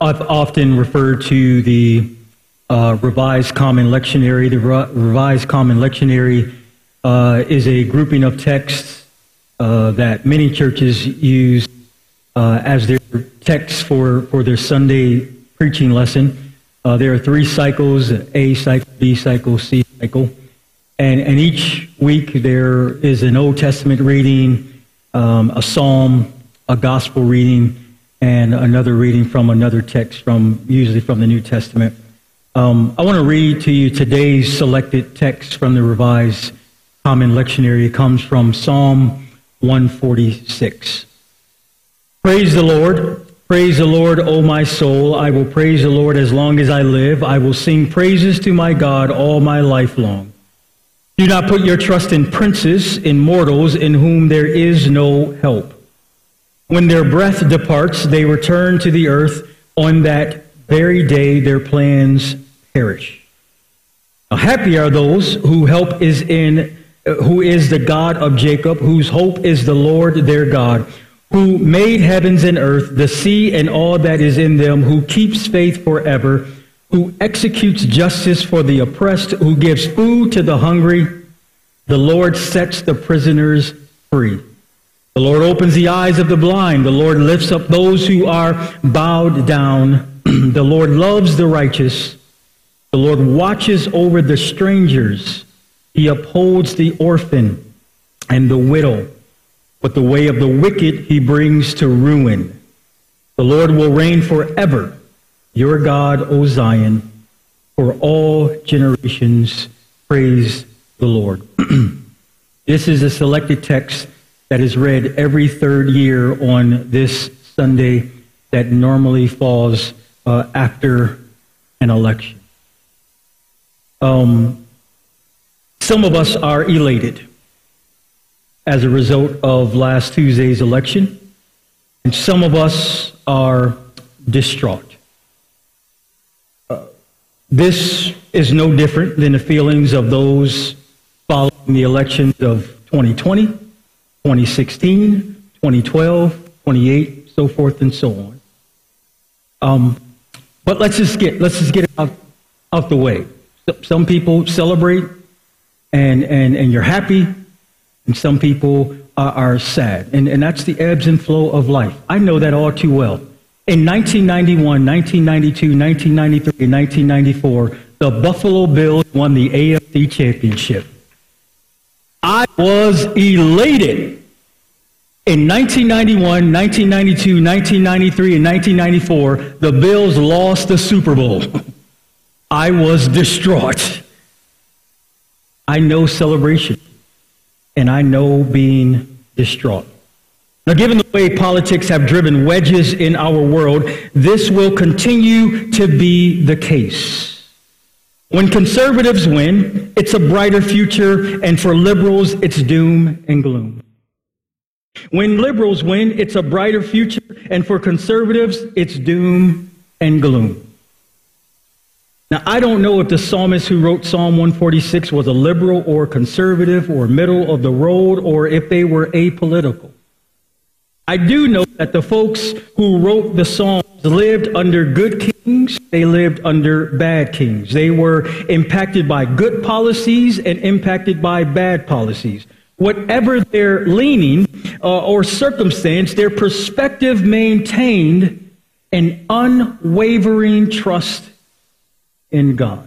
I've often referred to the Revised Common Lectionary. The Revised Common Lectionary is a grouping of texts that many churches use as their texts for their Sunday preaching lesson. There are 3 cycles: A cycle, B cycle, C cycle. And each week there is an Old Testament reading, a psalm, a gospel reading, and another reading from another text, usually from the New Testament. I want to read to you today's selected text from the Revised Common Lectionary. It comes from Psalm 146. Praise the Lord, O my soul. I will praise the Lord as long as I live. I will sing praises to my God all my life long. Do not put your trust in princes, in mortals, in whom there is no help. When their breath departs, they return to the earth. On that very day, their plans perish. Now, happy are those whose help is who is the God of Jacob, whose hope is the Lord their God, who made heavens and earth, the sea and all that is in them, who keeps faith forever, who executes justice for the oppressed, who gives food to the hungry. The Lord sets the prisoners free. The Lord opens the eyes of the blind. The Lord lifts up those who are bowed down. The Lord loves the righteous. The Lord watches over the strangers. He upholds the orphan and the widow. But the way of the wicked he brings to ruin. The Lord will reign forever. Your God, O Zion, for all generations. Praise the Lord. This is a selected text that is read every third year on this Sunday that normally falls after an election. Some of us are elated as a result of last Tuesday's election, and some of us are distraught. This is no different than the feelings of those following the elections of 2020, 2016, 2012, 2028, so forth and so on. But let's just get it out the way. Some people celebrate and you're happy, and some people are sad. And that's the ebbs and flow of life. I know that all too well. In 1991, 1992, 1993, and 1994, the Buffalo Bills won the AFC Championship. I was elated. In 1991, 1992, 1993, and 1994, the Bills lost the Super Bowl. I was distraught. I know celebration, and I know being distraught. Now, given the way politics have driven wedges in our world, this will continue to be the case. When conservatives win, it's a brighter future, and for liberals, it's doom and gloom. When liberals win, it's a brighter future, and for conservatives, it's doom and gloom. Now, I don't know if the psalmist who wrote Psalm 146 was a liberal or conservative or middle of the road, or if they were apolitical. I do know that the folks who wrote the Psalms lived under good kings, they lived under bad kings. They were impacted by good policies and impacted by bad policies. Whatever their leaning or circumstance, their perspective maintained an unwavering trust in God.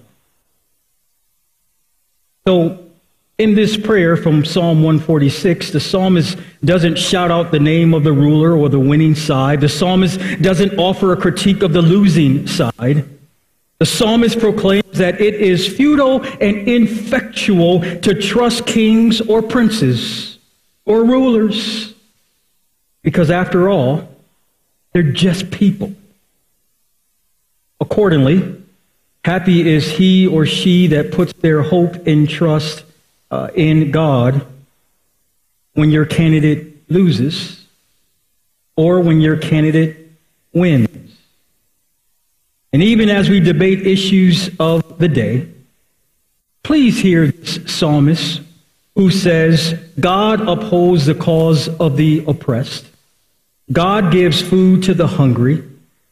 So, in this prayer from Psalm 146, the psalmist doesn't shout out the name of the ruler or the winning side. The psalmist doesn't offer a critique of the losing side. The psalmist proclaims that it is futile and ineffectual to trust kings or princes or rulers, because after all, they're just people. Accordingly, happy is he or she that puts their hope and trust in God when your candidate loses or when your candidate wins. And even as we debate issues of the day, please hear this psalmist who says, God upholds the cause of the oppressed. God gives food to the hungry.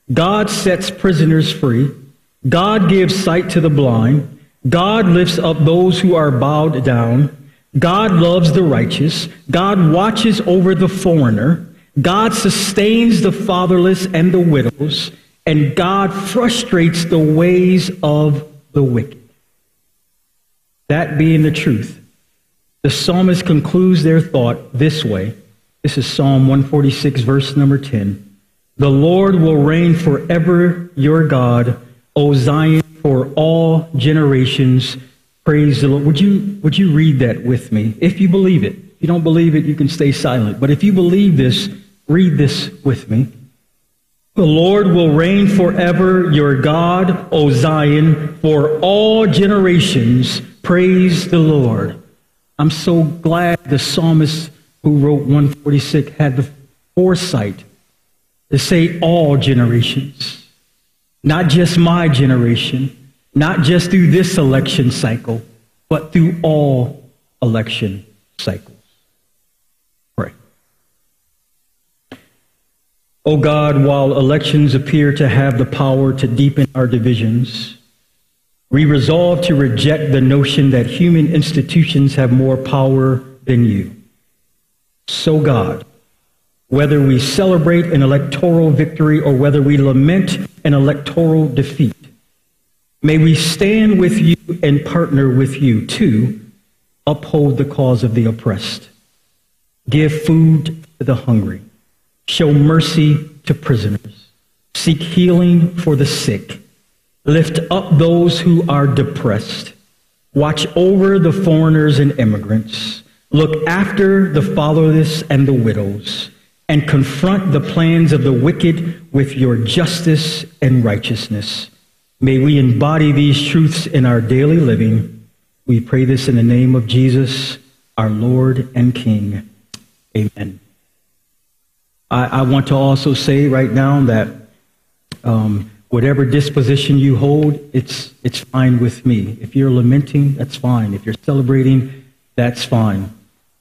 God sets prisoners free. God gives sight to the blind. God lifts up those who are bowed down. God loves the righteous. God watches over the foreigner. God sustains the fatherless and the widows. And God frustrates the ways of the wicked. That being the truth, the psalmist concludes their thought this way. This is Psalm 146, verse number 10. The Lord will reign forever, your God, O Zion, for all generations. Praise the Lord. Would you read that with me? If you believe it. If you don't believe it, you can stay silent. But if you believe this, read this with me. The Lord will reign forever, your God, O Zion, for all generations. Praise the Lord. I'm so glad the psalmist who wrote 146 had the foresight to say all generations, not just my generation, not just through this election cycle, but through all election cycles. Pray. Oh God, while elections appear to have the power to deepen our divisions, we resolve to reject the notion that human institutions have more power than you. So God, whether we celebrate an electoral victory or whether we lament an electoral defeat, may we stand with you and partner with you to uphold the cause of the oppressed, give food to the hungry, show mercy to prisoners, seek healing for the sick, lift up those who are depressed, watch over the foreigners and immigrants, look after the fatherless and the widows, and confront the plans of the wicked with your justice and righteousness. May we embody these truths in our daily living. We pray this in the name of Jesus, our Lord and King. Amen. I want to also say right now that whatever disposition you hold, it's fine with me. If you're lamenting, that's fine. If you're celebrating, that's fine.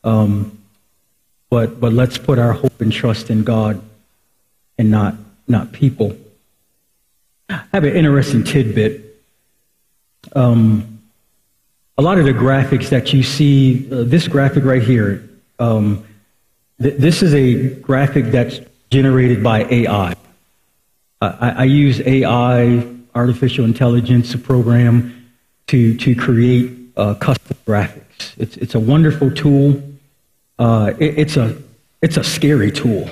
But let's put our hope and trust in God and not people. I have an interesting tidbit. A lot of the graphics that you see, this graphic right here, this is a graphic that's generated by AI. I use AI, artificial intelligence, a program to create custom graphics. It's a wonderful tool. It's a scary tool.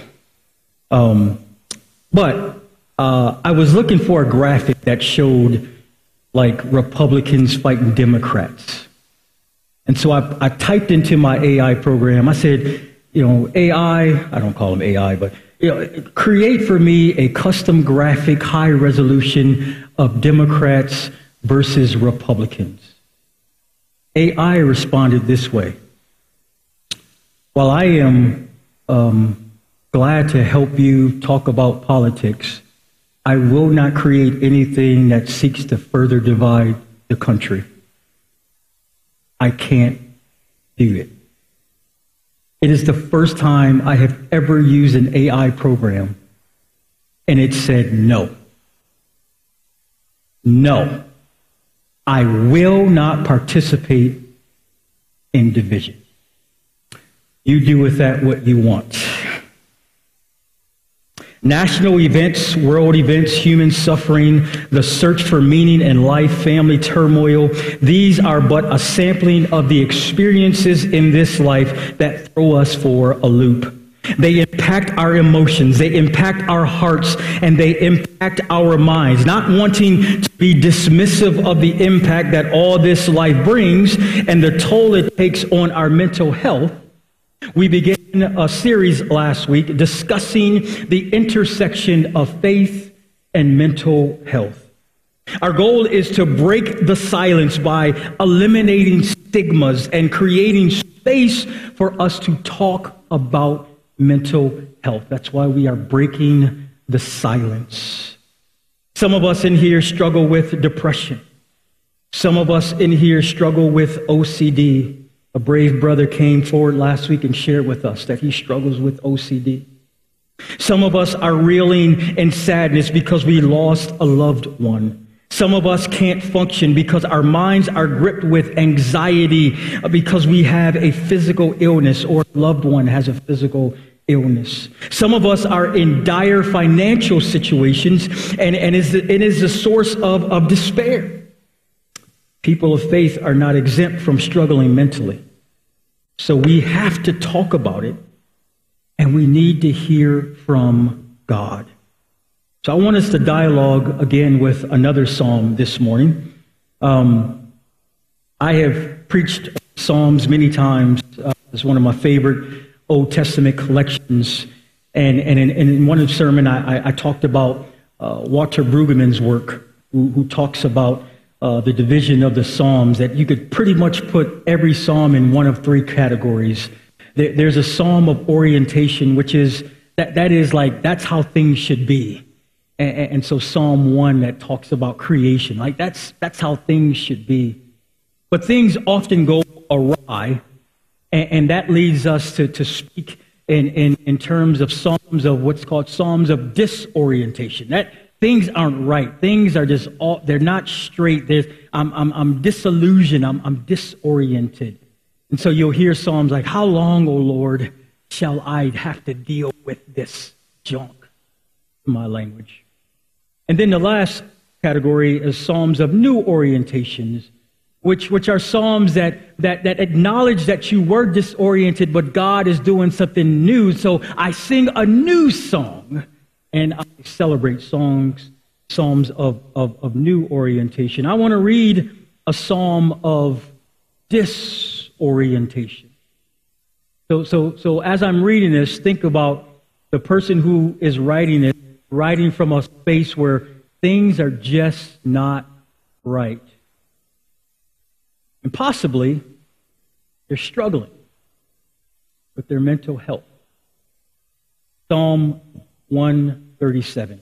But I was looking for a graphic that showed like Republicans fighting Democrats. And so I typed into my AI program, I said, AI, I don't call them AI, but create for me a custom graphic, high resolution of Democrats versus Republicans. AI responded this way. While I am glad to help you talk about politics, I will not create anything that seeks to further divide the country. I can't do it. It is the first time I have ever used an AI program, and it said no. No. I will not participate in division. You do with that what you want. National events, world events, human suffering, the search for meaning in life, family turmoil, these are but a sampling of the experiences in this life that throw us for a loop. They impact our emotions, they impact our hearts, and they impact our minds. Not wanting to be dismissive of the impact that all this life brings and the toll it takes on our mental health, we began a series last week discussing the intersection of faith and mental health. Our goal is to break the silence by eliminating stigmas and creating space for us to talk about mental health. That's why we are breaking the silence. Some of us in here struggle with depression. Some of us in here struggle with OCD. A brave brother came forward last week and shared with us that he struggles with OCD. Some of us are reeling in sadness because we lost a loved one. Some of us can't function because our minds are gripped with anxiety because we have a physical illness or a loved one has a physical illness. Some of us are in dire financial situations and it is a source of despair. People of faith are not exempt from struggling mentally. So we have to talk about it and we need to hear from God. So I want us to dialogue again with another psalm this morning. I have preached psalms many times. It's one of my favorite Old Testament collections. And in one of the sermon, I talked about Walter Brueggemann's work, who talks about the division of the psalms, that you could pretty much put every psalm in one of three categories. There's a psalm of orientation, which is, that's how things should be. And so Psalm 1 that talks about creation, like that's how things should be. But things often go awry, and that leads us to speak in terms of psalms of what's called psalms of disorientation. That things aren't right. Things are just they're not straight. I'm disillusioned. I'm disoriented. And so you'll hear psalms like, "How long, O Lord, shall I have to deal with this junk?" In my language. And then the last category is psalms of new orientations, which are psalms that acknowledge that you were disoriented, but God is doing something new. So I sing a new song, and I celebrate psalms of new orientation. I want to read a psalm of disorientation. So as I'm reading this, think about the person who is writing it, writing from a space where things are just not right. And possibly they're struggling with their mental health. Psalm 137.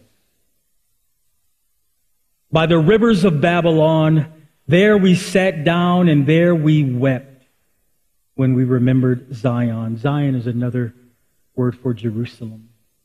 By the rivers of Babylon, there we sat down and there we wept when we remembered Zion. Zion is another word for Jerusalem.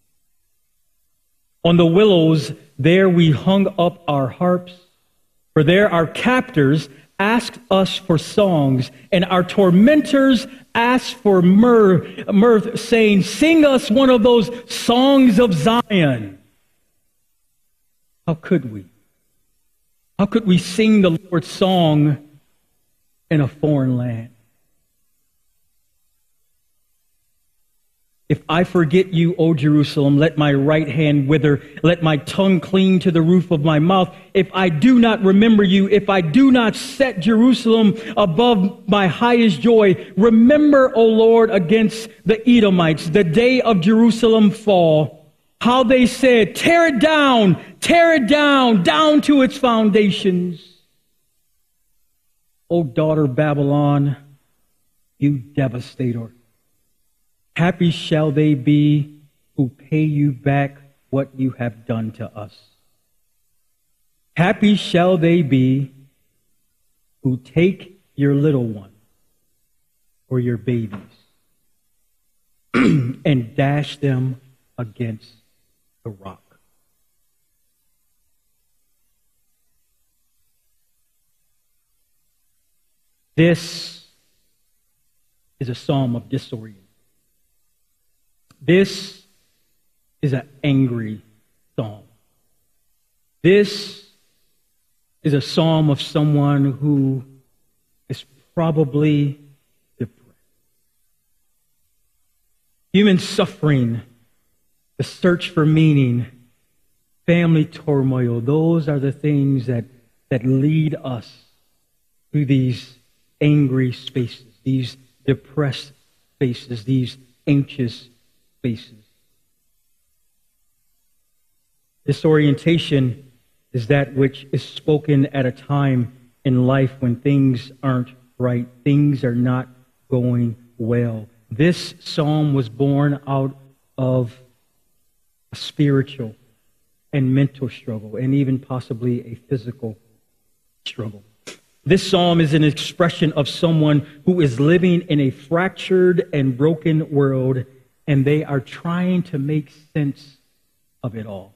On the willows, there we hung up our harps, for there our captors asked us for songs, and our tormentors asked for mirth, saying, "Sing us one of those songs of Zion." How could we? How could we sing the Lord's song in a foreign land? If I forget you, O Jerusalem, let my right hand wither, let my tongue cling to the roof of my mouth. If I do not remember you, if I do not set Jerusalem above my highest joy, remember, O Lord, against the Edomites, the day of Jerusalem fall. How they said, tear it down, down to its foundations. O daughter Babylon, you devastator. Happy shall they be who pay you back what you have done to us. Happy shall they be who take your little one or your babies and dash them against the rock. This is a psalm of disorientation. This is an angry psalm. This is a psalm of someone who is probably depressed. Human suffering, the search for meaning, family turmoil, those are the things that lead us to these angry spaces, these depressed spaces, these anxious spaces. Disorientation is that which is spoken at a time in life when things aren't right, things are not going well. This psalm was born out of a spiritual and mental struggle, and even possibly a physical struggle. This psalm is an expression of someone who is living in a fractured and broken world and they are trying to make sense of it all.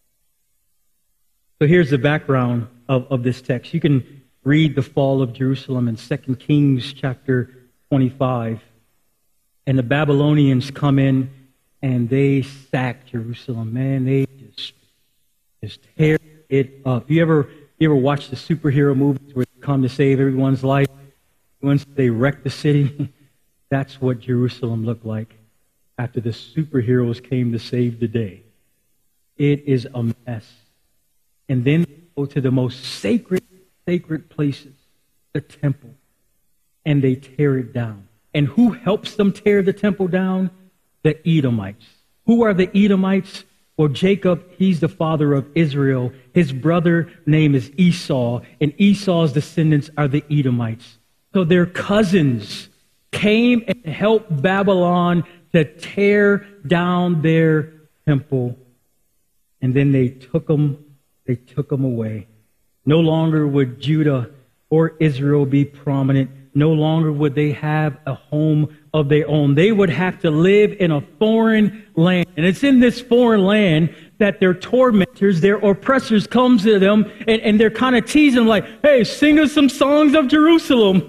So here's the background of this text. You can read the fall of Jerusalem in 2 Kings chapter 25. And the Babylonians come in and they sack Jerusalem. Man, they just tear it up. You ever watch the superhero movies where they come to save everyone's life? Once they wreck the city, that's what Jerusalem looked like after the superheroes came to save the day. It is a mess. And then they go to the most sacred places, the temple, and they tear it down. And who helps them tear the temple down? The Edomites. Who are the Edomites? Well, Jacob, he's the father of Israel. His brother name is Esau, and Esau's descendants are the Edomites. So their cousins came and helped Babylon to tear down their temple. And then they took them away. No longer would Judah or Israel be prominent. No longer would they have a home of their own. They would have to live in a foreign land. And it's in this foreign land that their tormentors, their oppressors comes to them and they're kind of teasing them like, hey, sing us some songs of Jerusalem.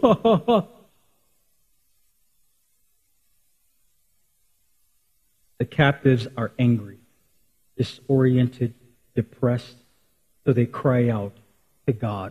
The captives are angry, disoriented, depressed, so they cry out to God.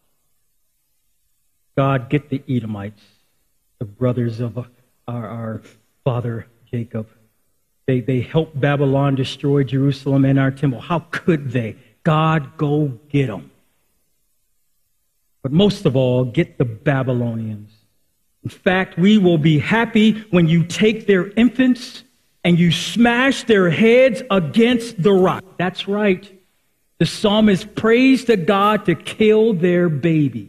God, get the Edomites, the brothers of our father Jacob. They helped Babylon destroy Jerusalem and our temple. How could they? God, go get them. But most of all, get the Babylonians. In fact, we will be happy when you take their infants and you smash their heads against the rock. That's right. The psalmist prays to God to kill their babies.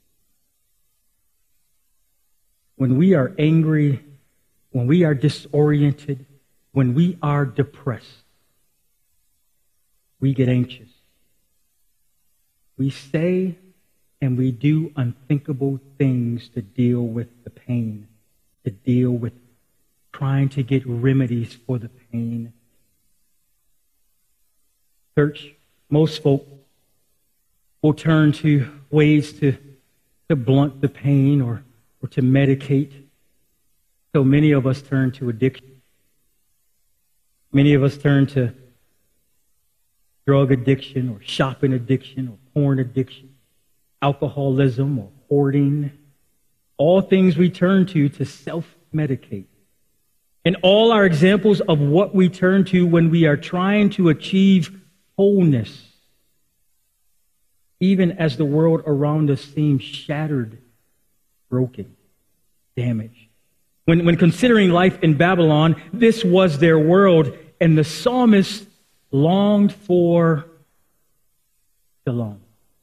When we are angry, when we are disoriented, when we are depressed, we get anxious. We say and we do unthinkable things to deal with the pain, to deal with trying to get remedies for the pain. Church, most folk will turn to ways to blunt the pain or to medicate. So many of us turn to addiction. Many of us turn to drug addiction or shopping addiction or porn addiction, alcoholism or hoarding. All things we turn to self-medicate. And all are examples of what we turn to when we are trying to achieve wholeness, even as the world around us seems shattered, broken, damaged. When considering life in Babylon, this was their world, and the psalmist longed for shalom.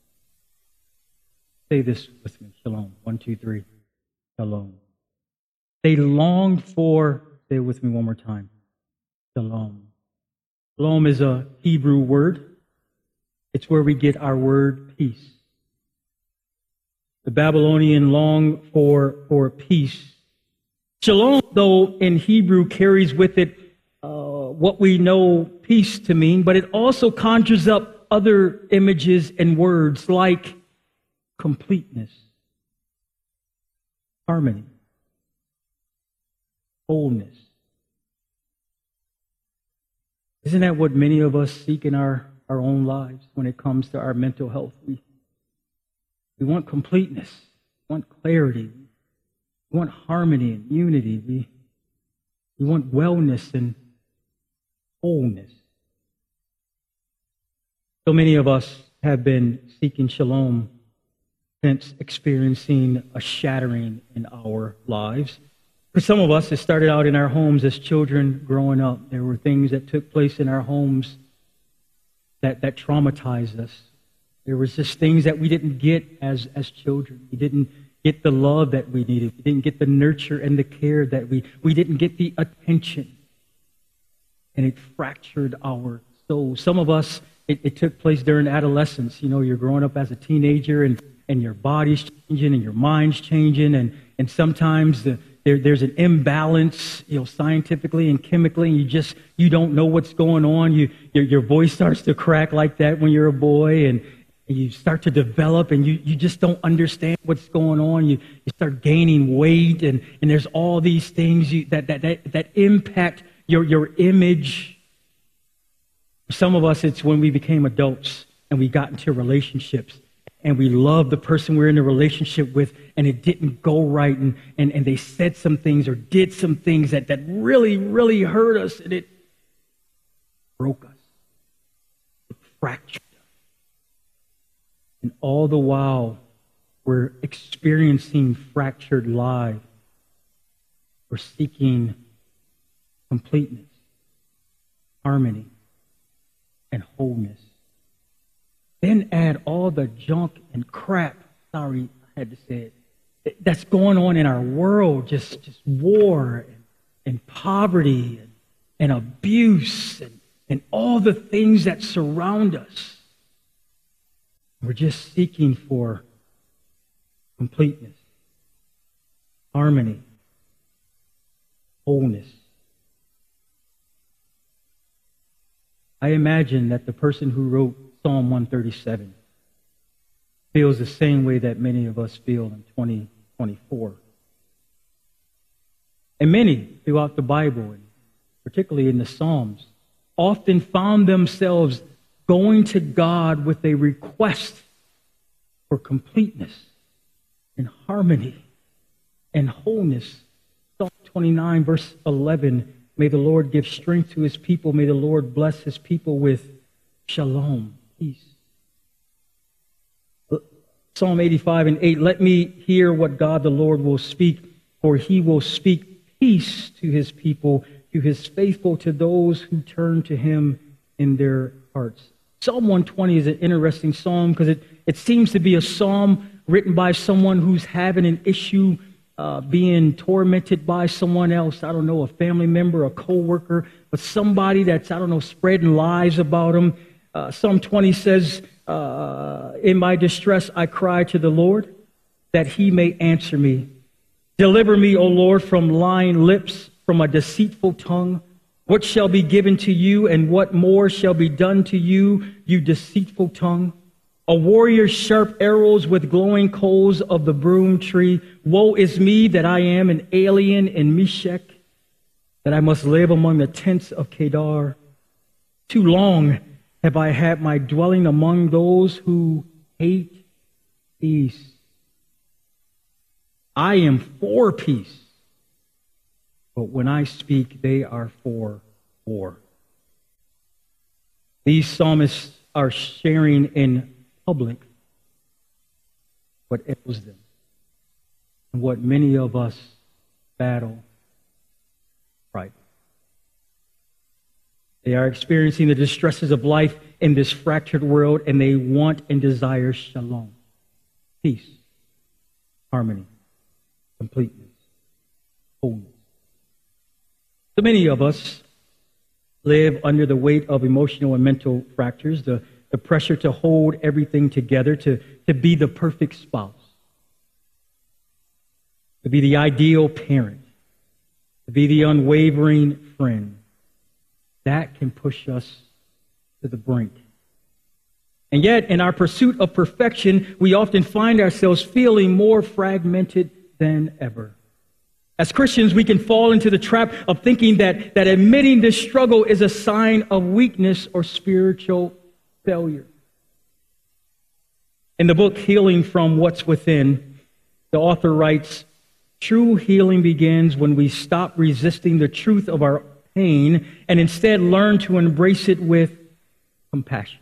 Say this with me, shalom. 1, 2, 3, shalom. They longed for, say it with me one more time, shalom. Shalom is a Hebrew word. It's where we get our word peace. The Babylonian longed for peace. Shalom, though, in Hebrew carries with it what we know peace to mean, but it also conjures up other images and words like completeness, harmony, wholeness. Isn't that what many of us seek in our own lives when it comes to our mental health? We want completeness, we want clarity, we want harmony and unity. We want wellness and wholeness. So many of us have been seeking shalom since experiencing a shattering in our lives. For some of us, it started out in our homes as children growing up. There were things that took place in our homes that traumatized us. There was just things that we didn't get as children. We didn't get the love that we needed. We didn't get the nurture and the care that we didn't get the attention. And it fractured our soul. Some of us, it took place during adolescence. You know, you're growing up as a teenager and your body's changing and your mind's changing and sometimes there's an imbalance, scientifically and chemically, and you don't know what's going on. Your voice starts to crack like that when you're a boy, and you start to develop, and you just don't understand what's going on. You start gaining weight, and there's all these things that impact your image. For some of us, it's when we became adults and we got into relationships, and we love the person we're in a relationship with, and it didn't go right, and they said some things or did some things that really, really hurt us, and it broke us. It fractured us. And all the while, we're experiencing fractured lives. We're seeking completeness, harmony, and wholeness. Then add all the junk and crap, sorry, I had to say it, that's going on in our world, just war and poverty and abuse and all the things that surround us. We're just seeking for completeness, harmony, wholeness. I imagine that the person who wrote Psalm 137 feels the same way that many of us feel in 2024. And many throughout the Bible, and particularly in the Psalms, often found themselves going to God with a request for completeness and harmony and wholeness. Psalm 29, verse 11, may the Lord give strength to his people. May the Lord bless his people with shalom, peace. Psalm 85 and 8, let me hear what God the Lord will speak, for he will speak peace to his people, to his faithful, to those who turn to him in their hearts. Psalm 120 is an interesting psalm because it seems to be a psalm written by someone who's having an issue being tormented by someone else. I don't know, a family member, a co-worker, but somebody that's, spreading lies about him. Psalm 20 says, in my distress I cry to the Lord, that he may answer me. Deliver me, O Lord, from lying lips, from a deceitful tongue. What shall be given to you, and what more shall be done to you, you deceitful tongue? A warrior's sharp arrows with glowing coals of the broom tree. Woe is me that I am an alien in Meshech, that I must live among the tents of Kedar. Too long have I had my dwelling among those who hate peace. I am for peace, but when I speak, they are for war. These psalmists are sharing in public what ails them and what many of us battle pride. They are experiencing the distresses of life in this fractured world, and they want and desire shalom, peace, harmony, completeness, wholeness. So many of us live under the weight of emotional and mental fractures, the pressure to hold everything together, to be the perfect spouse, to be the ideal parent, to be the unwavering friend. That can push us to the brink. And yet, in our pursuit of perfection, we often find ourselves feeling more fragmented than ever. As Christians, we can fall into the trap of thinking that admitting this struggle is a sign of weakness or spiritual failure. In the book Healing from What's Within, the author writes, true healing begins when we stop resisting the truth of our pain and instead learn to embrace it with compassion.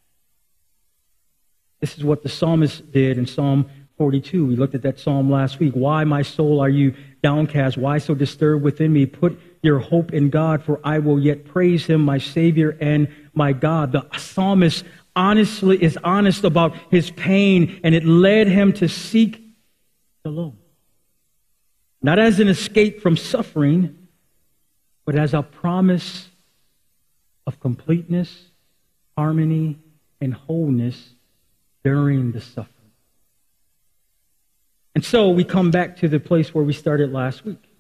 This is what the psalmist did in Psalm 42. We looked at that psalm last week. Why, my soul, are you downcast? Why so disturbed within me? Put your hope in God, for I will yet praise him, my Savior and my God. The psalmist honestly is honest about his pain, and it led him to seek shalom. Not as an escape from suffering, but as a promise of completeness, harmony, and wholeness during the suffering. And so we come back to the place where we started last week.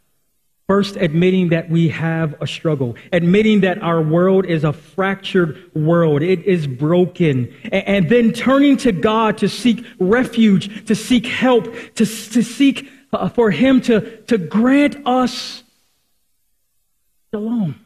First, admitting that we have a struggle, admitting that our world is a fractured world. It is broken. And then turning to God to seek refuge, to seek help, to seek for Him to grant us shalom.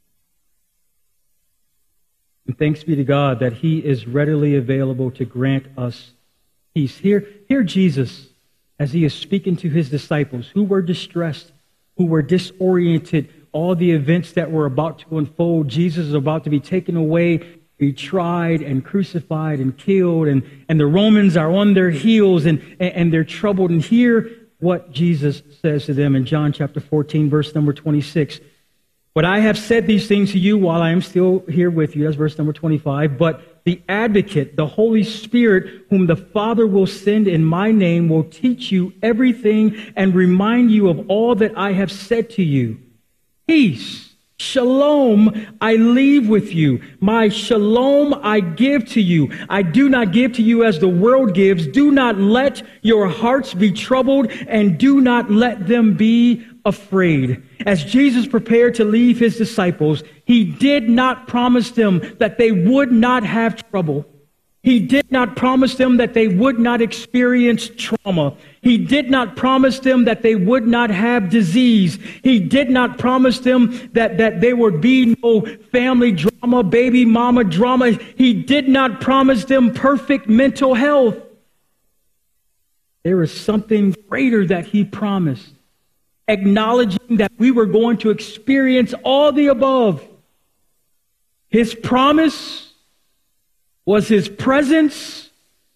And thanks be to God that He is readily available to grant us peace. Hear Jesus as He is speaking to His disciples who were distressed, who were disoriented, all the events that were about to unfold. Jesus is about to be taken away, be tried and crucified and killed, and the Romans are on their heels and they're troubled. And hear what Jesus says to them in John chapter 14, verse number 26. But I have said these things to you while I am still here with you. That's verse number 25. But the Advocate, the Holy Spirit, whom the Father will send in my name, will teach you everything and remind you of all that I have said to you. Peace, shalom, I leave with you. My shalom I give to you. I do not give to you as the world gives. Do not let your hearts be troubled, and do not let them be afraid. As Jesus prepared to leave His disciples, He did not promise them that they would not have trouble. He did not promise them that they would not experience trauma. He did not promise them that they would not have disease. He did not promise them that there would be no family drama, baby mama drama. He did not promise them perfect mental health. There is something greater that He promised, acknowledging that we were going to experience all the above. His promise was His presence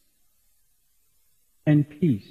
and peace.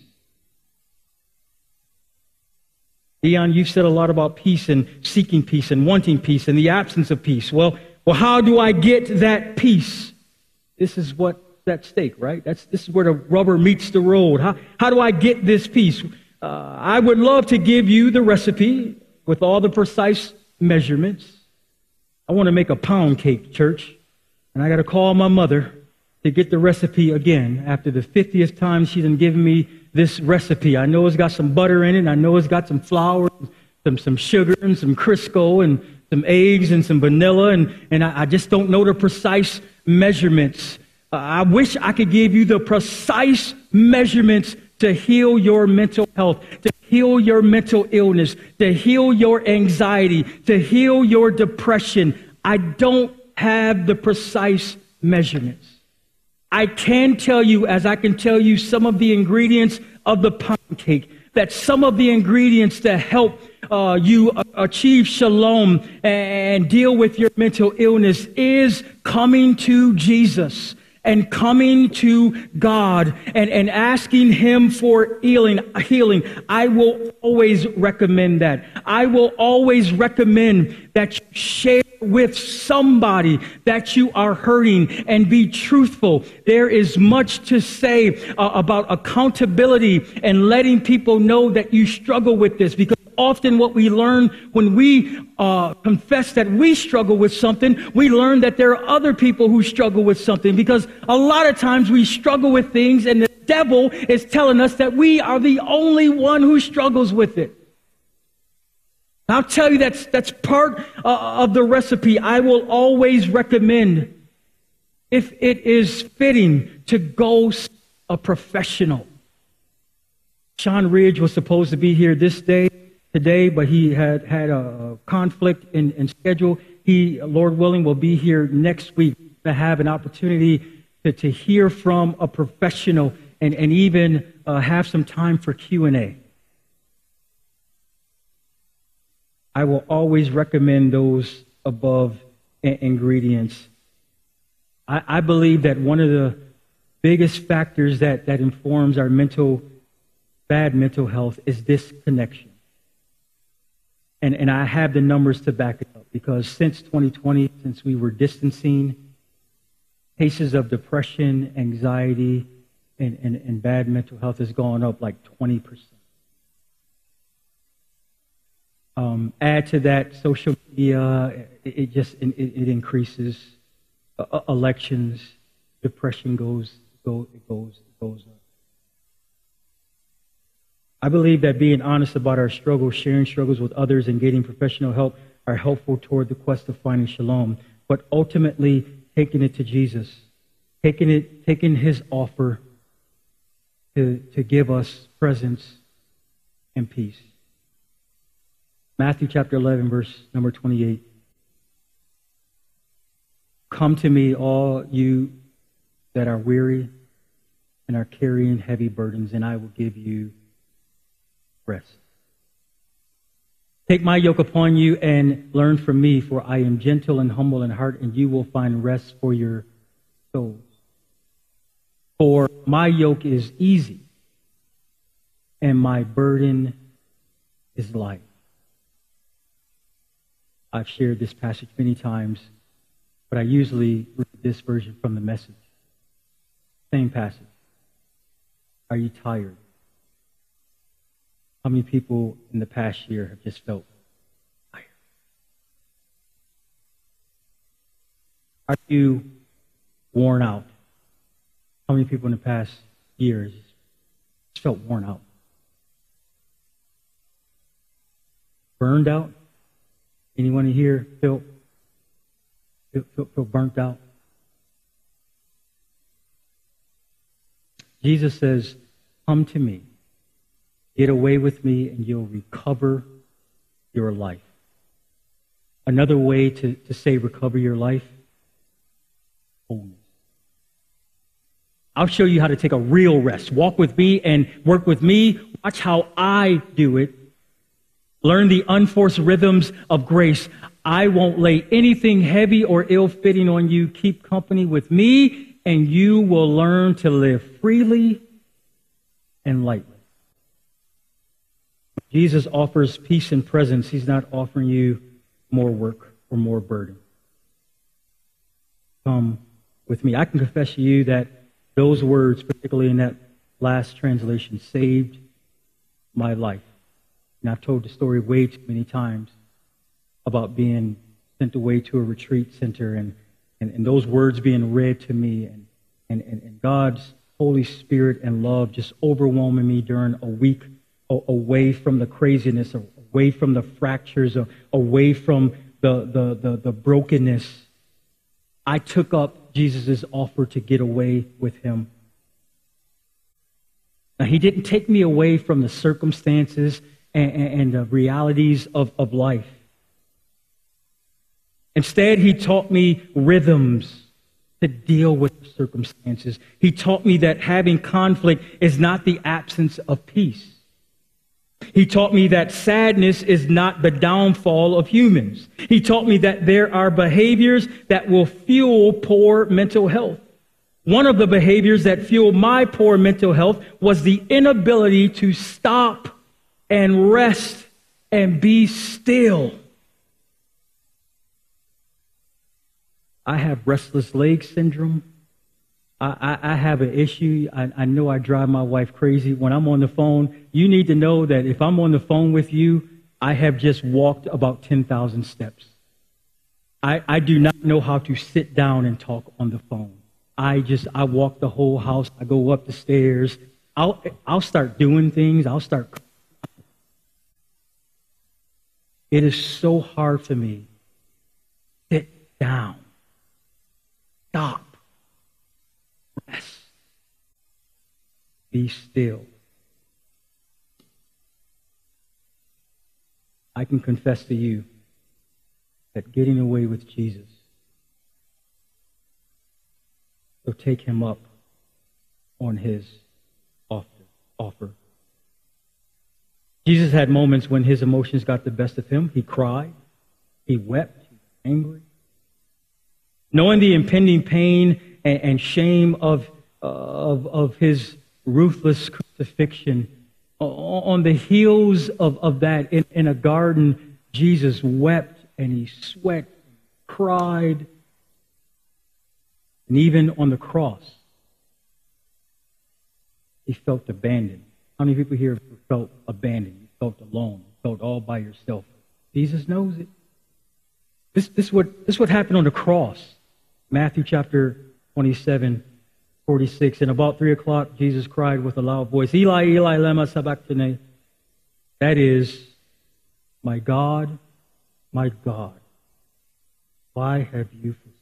Dion, you've said a lot about peace and seeking peace and wanting peace and the absence of peace. Well, how do I get that peace? This is what's at stake, right? This is where the rubber meets the road. How do I get this peace? I would love to give you the recipe with all the precise measurements. I want to make a pound cake, church, and I got to call my mother to get the recipe again after the 50th time she done given me this recipe. I know it's got some butter in it. I know it's got some flour, some sugar, and some Crisco, and some eggs, and some vanilla, and I just don't know the precise measurements. I wish I could give you the precise measurements to heal your mental health, to heal your mental illness, to heal your anxiety, to heal your depression. I don't have the precise measurements. I can tell you, as I can tell you some of the ingredients of the pound cake, that some of the ingredients to help you achieve shalom and deal with your mental illness is coming to Jesus and coming to God and asking Him for healing. I will always recommend that. I will always recommend that you share with somebody that you are hurting and be truthful. There is much to say about accountability and letting people know that you struggle with this, because often what we learn when we confess that we struggle with something, we learn that there are other people who struggle with something, because a lot of times we struggle with things and the devil is telling us that we are the only one who struggles with it. I'll tell you that's part of the recipe. I will always recommend, if it is fitting, to go see a professional. Sean Ridge was supposed to be here today, but he had a conflict in schedule. He, Lord willing, will be here next week to have an opportunity to hear from a professional and even have some time for Q&A. I will always recommend those above ingredients. I believe that one of the biggest factors that informs our bad mental health is disconnection. And I have the numbers to back it up, because since 2020, since we were distancing, cases of depression, anxiety, and bad mental health has gone up like 20%. Add to that social media, it increases. Elections, depression goes up. I believe that being honest about our struggles, sharing struggles with others, and getting professional help are helpful toward the quest of finding shalom. But ultimately, taking it to Jesus, taking his offer to give us presence and peace. Matthew chapter 11, verse number 28. Come to me, all you that are weary and are carrying heavy burdens, and I will give you rest. Take my yoke upon you and learn from me, for I am gentle and humble in heart, and you will find rest for your souls. For my yoke is easy, and my burden is light. I've shared this passage many times, but I usually read this version from the Message. Same passage. Are you tired? How many people in the past year have just felt tired? Are you worn out? How many people in the past years just felt worn out? Burned out? Anyone in here feel burnt out? Jesus says, come to me. Get away with me and you'll recover your life. Another way to say recover your life, wholeness. I'll show you how to take a real rest. Walk with me and work with me. Watch how I do it. Learn the unforced rhythms of grace. I won't lay anything heavy or ill-fitting on you. Keep company with me, and you will learn to live freely and lightly. Jesus offers peace and presence. He's not offering you more work or more burden. Come with me. I can confess to you that those words, particularly in that last translation, saved my life. And I've told the story way too many times about being sent away to a retreat center and those words being read to me and God's Holy Spirit and love just overwhelming me during a week away from the craziness, away from the fractures, away from the brokenness. I took up Jesus' offer to get away with him. Now, he didn't take me away from the circumstances and the realities of life. Instead, he taught me rhythms to deal with circumstances. He taught me that having conflict is not the absence of peace. He taught me that sadness is not the downfall of humans. He taught me that there are behaviors that will fuel poor mental health. One of the behaviors that fueled my poor mental health was the inability to stop and rest and be still. I have restless leg syndrome. I have an issue. I know I drive my wife crazy. When I'm on the phone, you need to know that if I'm on the phone with you, I have just walked about 10,000 steps. I do not know how to sit down and talk on the phone. I walk the whole house. I go up the stairs. I'll start doing things. It is so hard for me. Sit down. Stop. Rest. Be still. I can confess to you that getting away with Jesus will take him up on his offer. Jesus had moments when his emotions got the best of him. He cried. He wept. He was angry. Knowing the impending pain and shame of his ruthless crucifixion, on the heels of that, in a garden, Jesus wept and he sweat, cried. And even on the cross, he felt abandoned. How many people here felt abandoned? You felt alone. You felt all by yourself. Jesus knows it. This is what happened on the cross. Matthew chapter 27, 46. And about 3 o'clock, Jesus cried with a loud voice, Eli, Eli, lema sabachthani, That is, my God, why have you forsaken?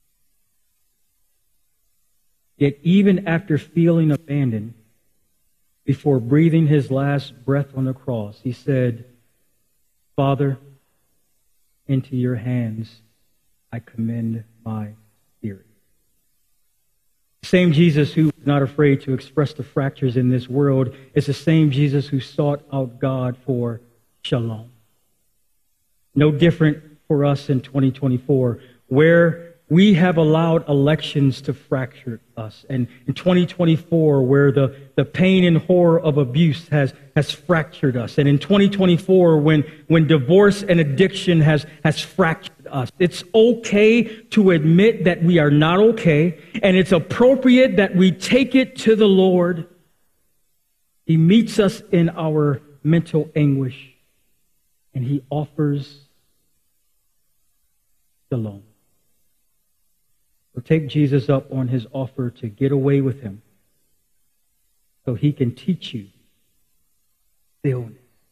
Yet even after feeling abandoned, before breathing his last breath on the cross, he said, Father, into your hands I commend my spirit. The same Jesus who was not afraid to express the fractures in this world is the same Jesus who sought out God for shalom. No different for us in 2024, where we have allowed elections to fracture us. And in 2024, where the pain and horror of abuse has fractured us. And in 2024, when divorce and addiction has fractured us. It's okay to admit that we are not okay, and it's appropriate that we take it to the Lord. He meets us in our mental anguish, and he offers shalom. So take Jesus up on his offer to get away with him so he can teach you stillness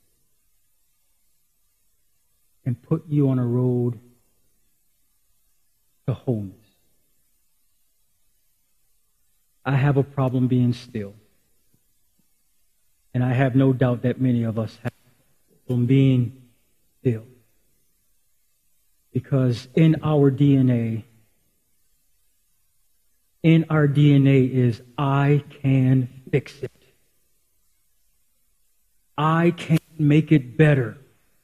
and put you on a road to wholeness. I have a problem being still. And I have no doubt that many of us have from being still. Because in our DNA is I can fix it. I can make it better.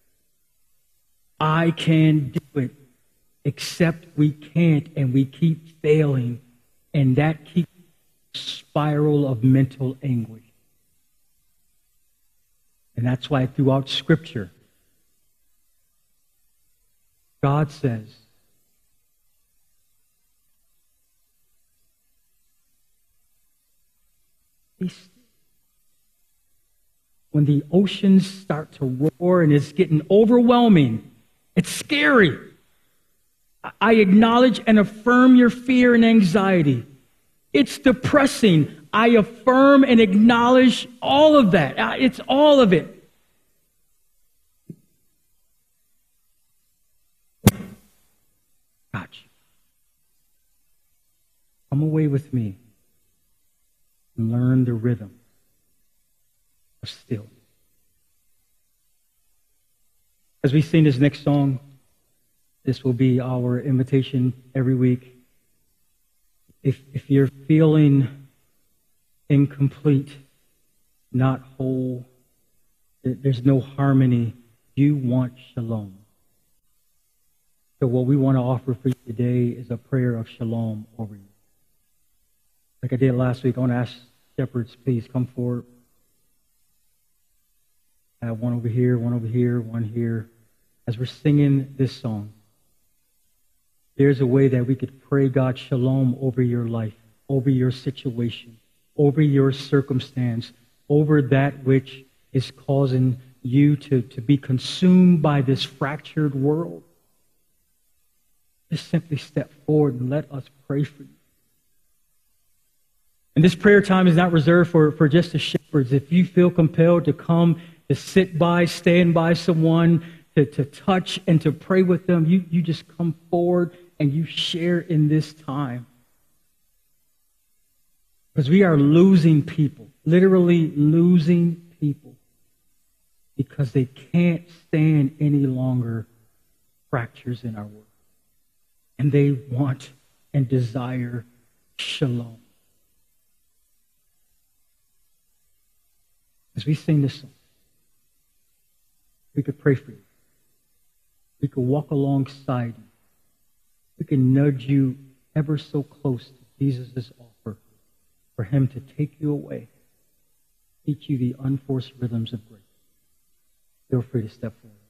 I can do it. Except we can't, and we keep failing. And that keeps a spiral of mental anguish. And that's why throughout Scripture, God says, when the oceans start to roar and it's getting overwhelming, it's scary. I acknowledge and affirm your fear and anxiety. It's depressing. I affirm and acknowledge all of that. It's all of it. Gotcha. Come away with me and learn the rhythm of stillness. As we sing this next song, this will be our invitation every week. If you're feeling incomplete, not whole, there's no harmony, you want shalom. So what we want to offer for you today is a prayer of shalom over you. Like I did last week, I want to ask shepherds, please come forward. I have one over here, one here. As we're singing this song, there's a way that we could pray God's shalom over your life, over your situation, over your circumstance, over that which is causing you to be consumed by this fractured world. Just simply step forward and let us pray for you. And this prayer time is not reserved for just the shepherds. If you feel compelled to come, to sit by, stand by someone, to touch and to pray with them, you just come forward and you share in this time. Because we are losing people, literally losing people, because they can't stand any longer fractures in our world. And they want and desire shalom. As we sing this song, we could pray for you. We could walk alongside you. We can nudge you ever so close to Jesus' offer for him to take you away, teach you the unforced rhythms of grace. Feel free to step forward.